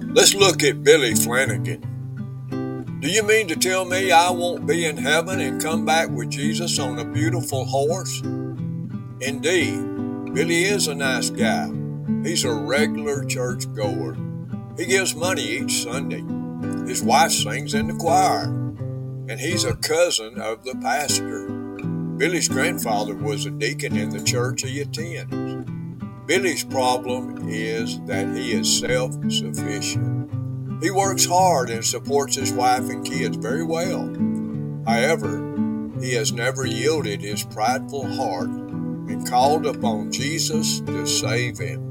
Let's look at Billy Flanagan. Do you mean to tell me I won't be in heaven and come back with Jesus on a beautiful horse? Indeed, Billy is a nice guy. He's a regular church goer. He gives money each Sunday. His wife sings in the choir, and he's a cousin of the pastor. Billy's grandfather was a deacon in the church he attends. Billy's problem is that he is self-sufficient. He works hard and supports his wife and kids very well. However, he has never yielded his prideful heart and called upon Jesus to save him.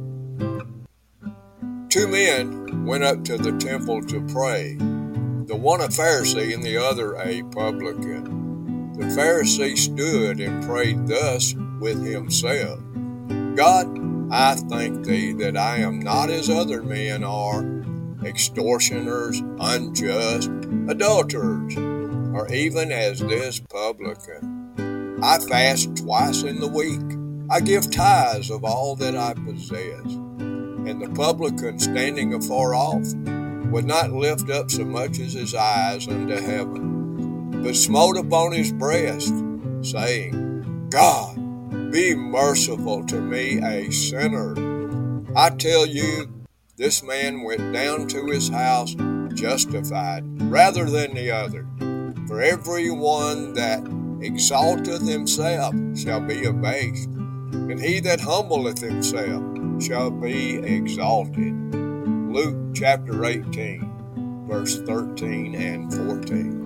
Two men went up to the temple to pray, the one a Pharisee and the other a publican. The Pharisee stood and prayed thus with himself, God, I thank thee that I am not as other men are, extortioners, unjust, adulterers, or even as this publican. I fast twice in the week. I give tithes of all that I possess. And the publican, standing afar off, would not lift up so much as his eyes unto heaven, but smote upon his breast, saying, God, be merciful to me, a sinner. I tell you, this man went down to his house justified rather than the other. For every one that exalteth himself shall be abased, and he that humbleth himself shall be exalted. Luke chapter 18, verse 13 and 14.